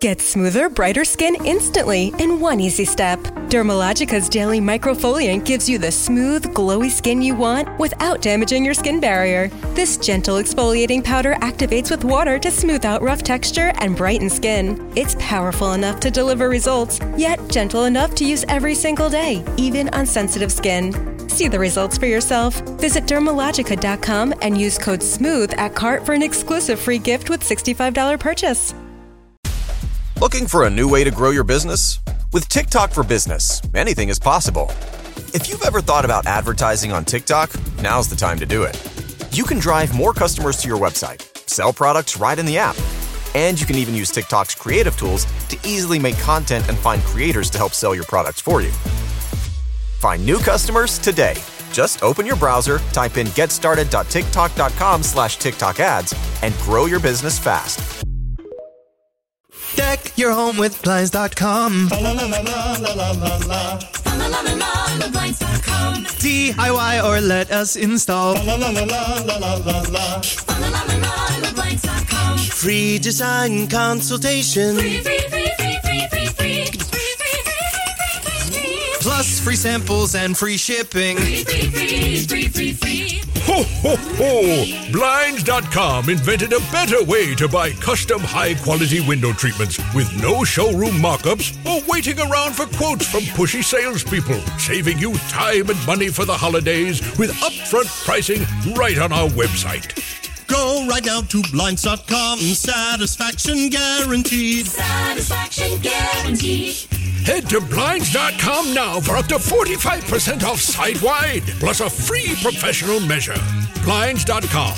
Get smoother, brighter skin instantly in one easy step. Dermalogica's daily microfoliant gives you the smooth, glowy skin you want without damaging your skin barrier. This gentle exfoliating powder activates with water to smooth out rough texture and brighten skin. It's powerful enough to deliver results, yet gentle enough to use every single day, even on sensitive skin. See the results for yourself. Visit Dermalogica.com and use code SMOOTH at cart for an exclusive free gift with $65 purchase. Looking for a new way to grow your business? With TikTok for Business, anything is possible. If you've ever thought about advertising on TikTok, now's the time to do it. You can drive more customers to your website, sell products right in the app, and you can even use TikTok's creative tools to easily make content and find creators to help sell your products for you. Find new customers today. Just open your browser, type in getstarted.tiktok.com/TikTok ads, and grow your business fast. Deck your home with Blinds.com. DIY or let us install. Free design consultation. Plus free samples and free shipping. Ho, ho, ho! Blinds.com invented a better way to buy custom high-quality window treatments with no showroom mock-ups or waiting around for quotes from pushy salespeople, saving you time and money for the holidays with upfront pricing right on our website. Go right now to Blinds.com. Satisfaction guaranteed. Satisfaction guaranteed. Head to Blinds.com now for up to 45% off site-wide, plus a free professional measure. Blinds.com.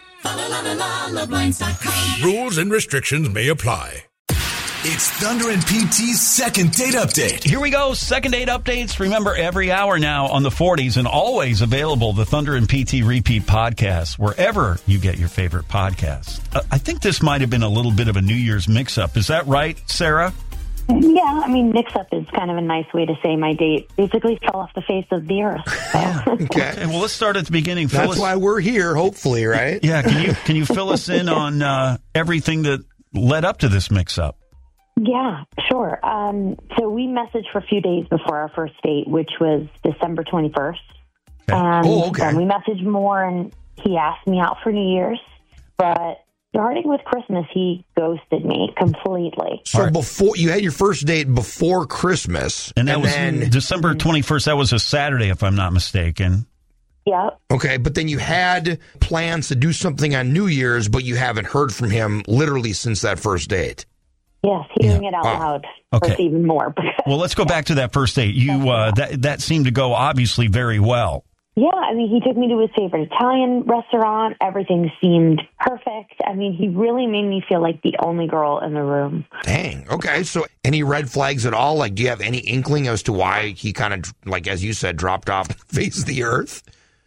Blinds.com. Rules and restrictions may apply. It's Thunder and PT's second date update. Here we go. Second date updates. Remember, every hour now on the 40s and always available, the Thunder and PT Repeat podcast, wherever you get your favorite podcasts. I think this might have been a little bit of a New Year's mix-up. Is that right, Sarah? Yeah, I mean, mix-up is kind of a nice way to say my date basically fell off the face of the earth. So. Okay, well, let's start at the beginning. That's why we're here, hopefully, right? Yeah, can you fill us in on everything that led up to this mix-up? Yeah, sure. So we messaged for a few days before our first date, which was December 21st. Okay. And then we messaged more, and he asked me out for New Year's, but starting with Christmas, he ghosted me completely. So before you had your first date before Christmas, and that was December 21st. That was a Saturday, if I'm not mistaken. Yep. Okay, but then you had plans to do something on New Year's, but you haven't heard from him literally since that first date. Yes, hearing it out loud hurts even more. Well, let's go back to that first date. You that seemed to go obviously very well. Yeah, I mean, he took me to his favorite Italian restaurant. Everything seemed perfect. I mean, he really made me feel like the only girl in the room. Dang. Okay, so any red flags at all? Like, do you have any inkling as to why he kind of, like, as you said, dropped off the face of the earth?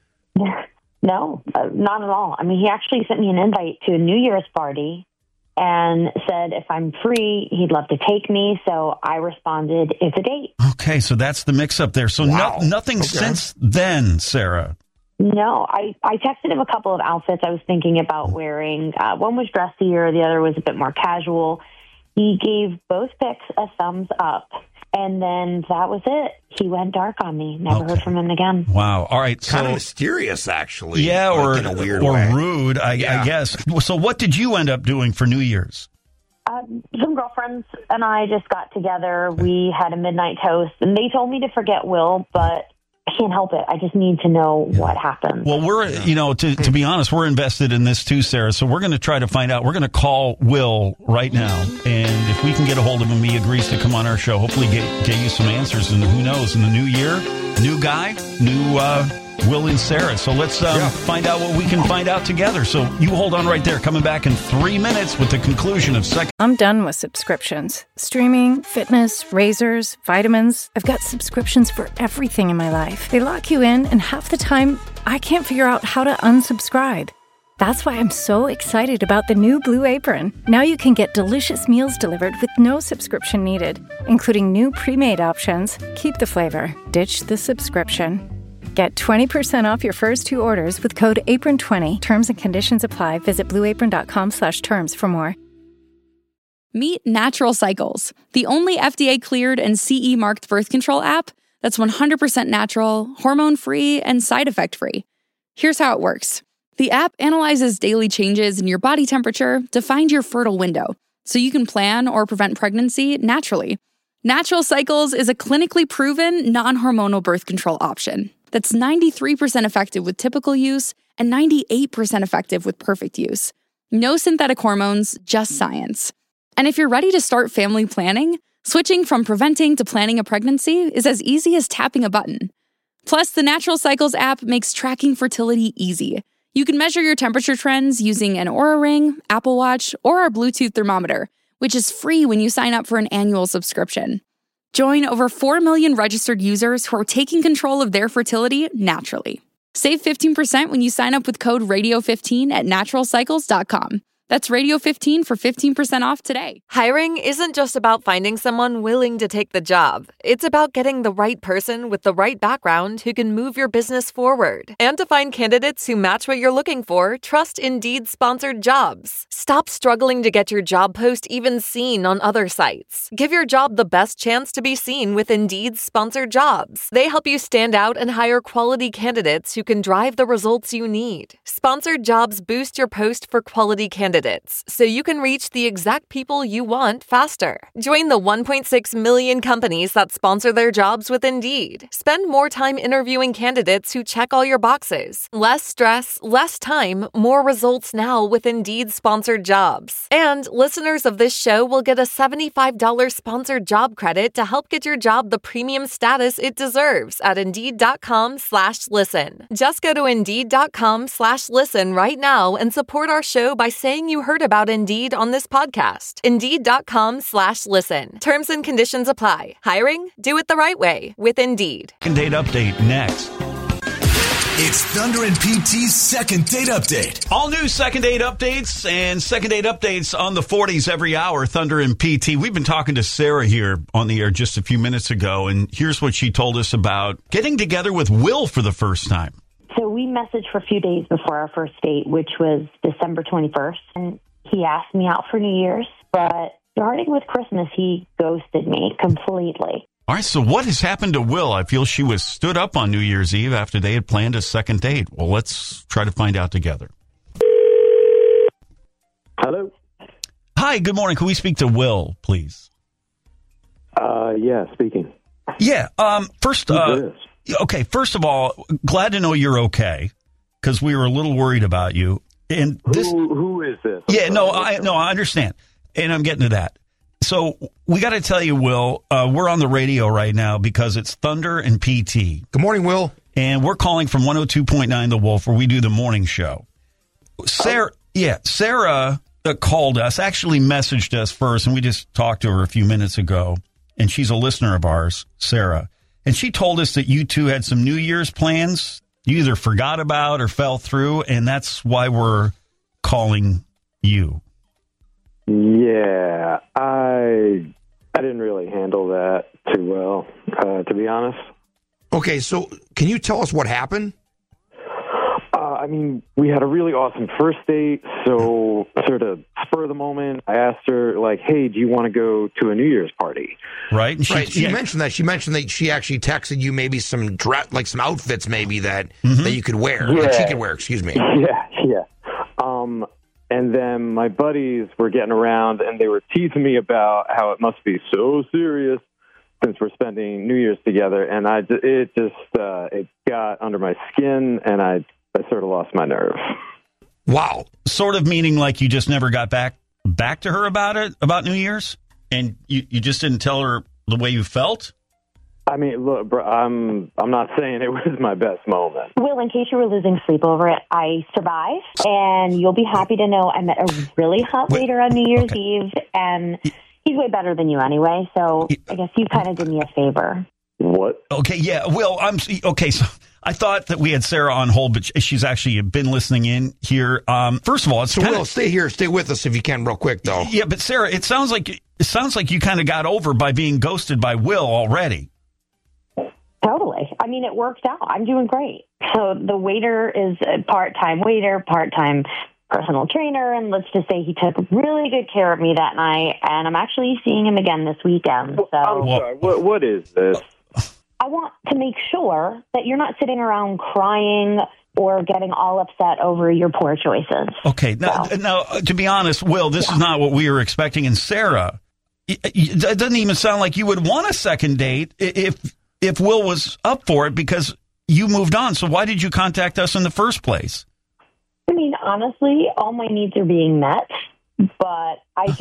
No, not at all. I mean, he actually sent me an invite to a New Year's party and said if I'm free, he'd love to take me. So I responded, it's a date. Okay, so that's the mix-up there. So nothing since then, Sarah? No, I texted him a couple of outfits I was thinking about wearing. One was dressier, the other was a bit more casual. He gave both pics a thumbs up, and then that was it. He went dark on me. Never heard from him again. Wow. All right. Kind of mysterious, actually. Yeah, like in a weird way. Rude, I guess. So what did you end up doing for New Year's? Some girlfriends and I just got together. We had a midnight toast, and they told me to forget Will, but I can't help it. I just need to know what happened. Well, we're, to be honest, we're invested in this too, Sarah. So we're going to try to find out. We're going to call Will right now. And if we can get a hold of him, he agrees to come on our show. Hopefully get you some answers. And who knows, in the new year, new guy, new Will and Sarah. So let's find out what we can find out together. So you hold on right there. Coming back in 3 minutes with the conclusion of second. I'm done with subscriptions. Streaming, fitness, razors, vitamins. I've got subscriptions for everything in my life. They lock you in, and half the time, I can't figure out how to unsubscribe. That's why I'm so excited about the new Blue Apron. Now you can get delicious meals delivered with no subscription needed, including new pre-made options. Keep the flavor. Ditch the subscription. Get 20% off your first 2 orders with code APRON20. Terms and conditions apply. Visit blueapron.com/terms for more. Meet Natural Cycles, the only FDA-cleared and CE-marked birth control app that's 100% natural, hormone-free, and side effect-free. Here's how it works. The app analyzes daily changes in your body temperature to find your fertile window, so you can plan or prevent pregnancy naturally. Natural Cycles is a clinically proven, non-hormonal birth control option that's 93% effective with typical use and 98% effective with perfect use. No synthetic hormones, just science. And if you're ready to start family planning, switching from preventing to planning a pregnancy is as easy as tapping a button. Plus, the Natural Cycles app makes tracking fertility easy. You can measure your temperature trends using an Oura Ring, Apple Watch, or our Bluetooth thermometer, which is free when you sign up for an annual subscription. Join over 4 million registered users who are taking control of their fertility naturally. Save 15% when you sign up with code RADIO15 at naturalcycles.com. That's Radio15 for 15% off today. Hiring isn't just about finding someone willing to take the job. It's about getting the right person with the right background who can move your business forward. And to find candidates who match what you're looking for, trust Indeed-sponsored jobs. Stop struggling to get your job post even seen on other sites. Give your job the best chance to be seen with Indeed-sponsored jobs. They help you stand out and hire quality candidates who can drive the results you need. Sponsored jobs boost your post for quality candidates, so you can reach the exact people you want faster. Join the 1.6 million companies that sponsor their jobs with Indeed. Spend more time interviewing candidates who check all your boxes. Less stress, less time, more results now with Indeed-sponsored jobs. And listeners of this show will get a $75 sponsored job credit to help get your job the premium status it deserves at Indeed.com/listen. Just go to Indeed.com/listen right now and support our show by saying you heard about Indeed on this podcast. Indeed.com/listen. Terms and conditions apply. Hiring? Do it the right way with Indeed. Second date update next. It's Thunder and PT's second date update. All new second date updates and second date updates on the 40s every hour. Thunder and PT. We've been talking to Sarah here on the air just a few minutes ago, and here's what she told us about getting together with Will for the first time. So we messaged for a few days before our first date, which was December 21st. And he asked me out for New Year's, but starting with Christmas, he ghosted me completely. All right, so what has happened to Will? I feel she was stood up on New Year's Eve after they had planned a second date. Well, let's try to find out together. Hello. Hi, good morning. Can we speak to Will, please? Yeah, speaking. Yeah, first of all, glad to know you're okay, because we were a little worried about you. And this, who is this? I understand, and I'm getting to that. So we got to tell you, Will, we're on the radio right now because it's Thunder and PT. Good morning, Will. And we're calling from 102.9 The Wolf, where we do the morning show. Sarah called us, actually messaged us first, and we just talked to her a few minutes ago. And she's a listener of ours, Sarah. And she told us that you two had some New Year's plans you either forgot about or fell through, and that's why we're calling you. Yeah, I didn't really handle that too well, to be honest. Okay, so can you tell us what happened? I mean, we had a really awesome first date, so sort of spur of the moment, I asked her, like, hey, do you want to go to a New Year's party? Right. And she mentioned that. She mentioned that she actually texted you maybe some some outfits maybe that you could wear. Yeah. That she could wear, excuse me. Yeah. And then my buddies were getting around, and they were teasing me about how it must be so serious since we're spending New Year's together. And it got under my skin, and I sort of lost my nerve. Wow. Sort of meaning like you just never got back to her about New Year's? And you just didn't tell her the way you felt? I mean, look, bro, I'm not saying it was my best moment. Will, in case you were losing sleep over it, I survived, and you'll be happy to know I met a really hot waiter on New Year's Eve, and he's way better than you anyway, so I guess you kind of did me a favor. What? Okay, yeah, Will, so I thought that we had Sarah on hold, but she's actually been listening in here. First of all, Will, stay here, stay with us if you can, real quick, though. Yeah, but Sarah, it sounds like you kind of got over by being ghosted by Will already. Totally. I mean, it worked out. I'm doing great. So the waiter is a part-time waiter, part-time personal trainer, and let's just say he took really good care of me that night, and I'm actually seeing him again this weekend. So I'm sorry, what is this? I want to make sure that you're not sitting around crying or getting all upset over your poor choices. Okay, now, to be honest, Will, this is not what we were expecting. And Sarah, it doesn't even sound like you would want a second date if Will was up for it, because you moved on. So why did you contact us in the first place? I mean, honestly, all my needs are being met, but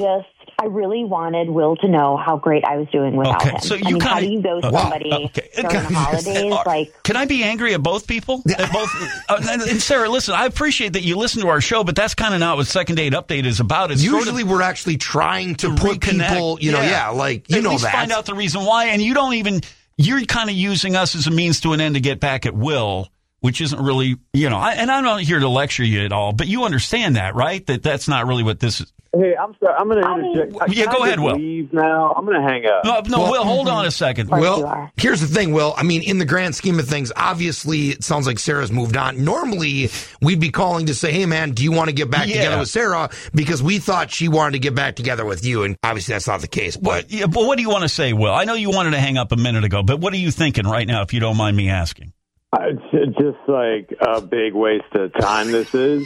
I really wanted Will to know how great I was doing without him. So how do you go to somebody during the holidays? Can I be angry at both people? At both, and Sarah, listen, I appreciate that you listen to our show, but that's kind of not what Second Date Update is about. It's usually we're actually trying to put people, at least find out the reason why, and you're kind of using us as a means to an end to get back at Will, which isn't really, and I'm not here to lecture you at all, but you understand that, right? That's not really what this is. Hey, I'm sorry. I'm going to interject. Go ahead, Will. Leave now. I'm going to hang up. No, Will, hold on a second. Will, here's the thing, Will. I mean, in the grand scheme of things, obviously, it sounds like Sarah's moved on. Normally, we'd be calling to say, hey, man, do you want to get back together with Sarah? Because we thought she wanted to get back together with you, and obviously that's not the case. But what do you want to say, Will? I know you wanted to hang up a minute ago, but what are you thinking right now, if you don't mind me asking? It's just like a big waste of time this is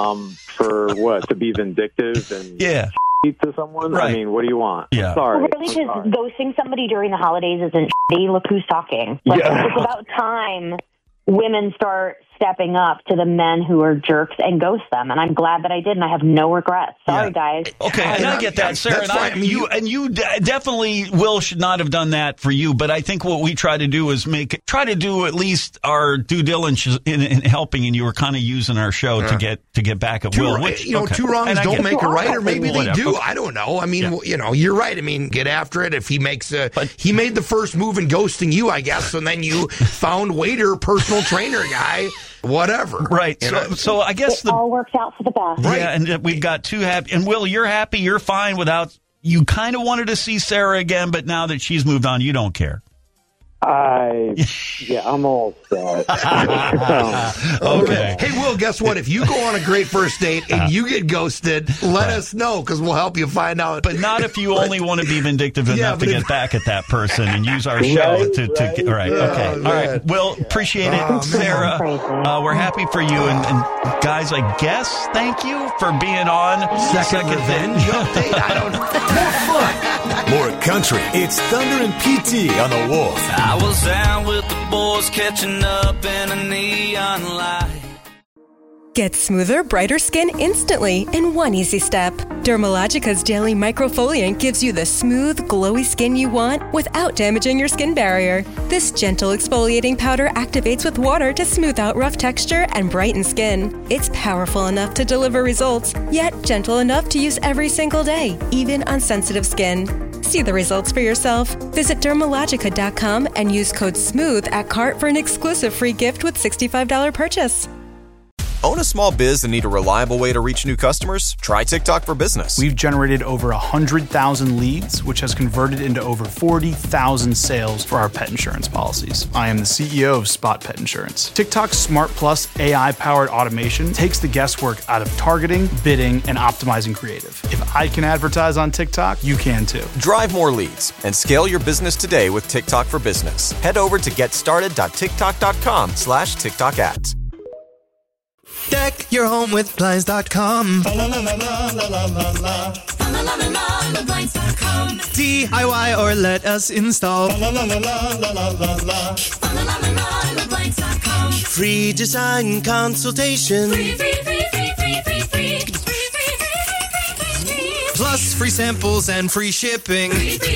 for what? To be vindictive and to someone? Right. I mean, what do you want? Yeah. Sorry. Really, just ghosting somebody during the holidays isn't shitty. Look who's talking. It's about time women start stepping up to the men who are jerks and ghost them. And I'm glad that I did, and I have no regrets. Sorry, guys. Okay, and I get that, Sarah. And you definitely, Will, should not have done that for you. But I think what we try to do is try to do at least our due diligence in helping. And you were kind of using our show to get back at Will. Two wrongs don't make a right, or maybe they do. I don't know. I mean, you're right. I mean, get after it. If he he made the first move in ghosting you, I guess, and then you found waiter, personal trainer guy. Whatever. Right. So I guess it all works out for the best. Right. Yeah, and we've got two happy. And Will, you're happy. You're fine without. You kind of wanted to see Sarah again, but now that she's moved on, you don't care. I'm all set. Okay. Hey, Will, guess what? If you go on a great first date and you get ghosted, let us know, because we'll help you find out. But not if you only want to be vindictive enough to get back at that person and use our show to right. Okay. All right. Will, appreciate it. Sarah, we're happy for you. And guys, I guess, thank you for being on Second Revenge Update. I don't know. More country. It's Thunder and PT on the Wolf. I was out with the boys catching up in a neon light. Get smoother, brighter skin instantly in one easy step. Dermalogica's Daily Microfoliant gives you the smooth, glowy skin you want without damaging your skin barrier. This gentle exfoliating powder activates with water to smooth out rough texture and brighten skin. It's powerful enough to deliver results, yet gentle enough to use every single day, even on sensitive skin. See the results for yourself. Visit Dermalogica.com and use code SMOOTH at cart for an exclusive free gift with $65 purchase. Own a small biz and need a reliable way to reach new customers? Try TikTok for Business. We've generated over 100,000 leads, which has converted into over 40,000 sales for our pet insurance policies. I am the CEO of Spot Pet Insurance. TikTok's Smart Plus AI-powered automation takes the guesswork out of targeting, bidding, and optimizing creative. If I can advertise on TikTok, you can too. Drive more leads and scale your business today with TikTok for Business. Head over to getstarted.tiktok.com/TikTok ads. Deck your home with Blinds.com. DIY or let us install. Free design consultation. Plus free samples and free shipping.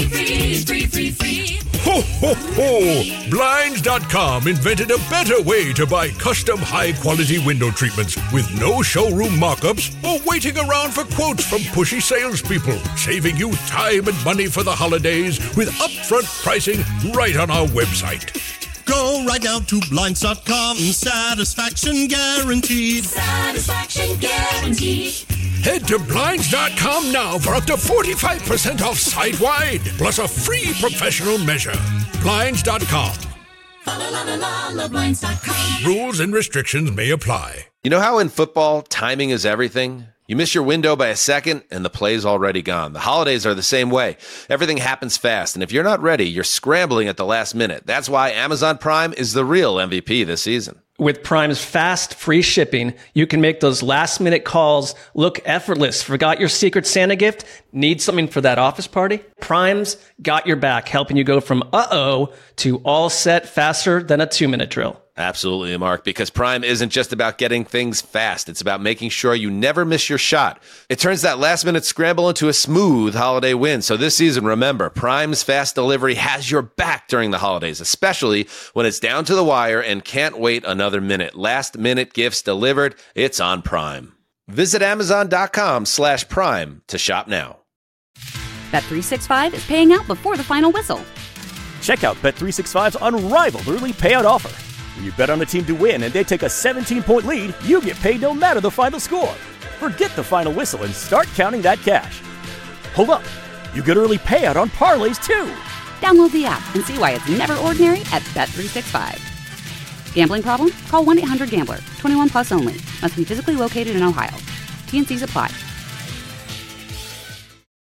Ho, ho, ho! Blinds.com invented a better way to buy custom high-quality window treatments with no showroom mock-ups or waiting around for quotes from pushy salespeople, saving you time and money for the holidays with upfront pricing right on our website. Go right now to Blinds.com. Satisfaction guaranteed. Satisfaction guaranteed. Head to Blinds.com now for up to 45% off site-wide, plus a free professional measure. Blinds.com. Blinds.com. Rules and restrictions may apply. You know how in football, timing is everything? You miss your window by a second, and the play's already gone. The holidays are the same way. Everything happens fast, and if you're not ready, you're scrambling at the last minute. That's why Amazon Prime is the real MVP this season. With Prime's fast, free shipping, you can make those last-minute calls look effortless. Forgot your Secret Santa gift? Need something for that office party? Prime's got your back, helping you go from uh-oh to all set faster than a 2-minute drill. Absolutely, Mark, because Prime isn't just about getting things fast. It's about making sure you never miss your shot. It turns that last-minute scramble into a smooth holiday win. So this season, remember, Prime's fast delivery has your back during the holidays, especially when it's down to the wire and can't wait another minute. Last-minute gifts delivered, it's on Prime. Visit Amazon.com/Prime to shop now. Bet365 is paying out before the final whistle. Check out Bet365's unrivaled early payout offer. When you bet on a team to win and they take a 17-point lead, you get paid no matter the final score. Forget the final whistle and start counting that cash. Hold up. You get early payout on parlays, too. Download the app and see why it's never ordinary at Bet365. Gambling problem? Call 1-800-GAMBLER. 21 plus only. Must be physically located in Ohio. T&Cs apply.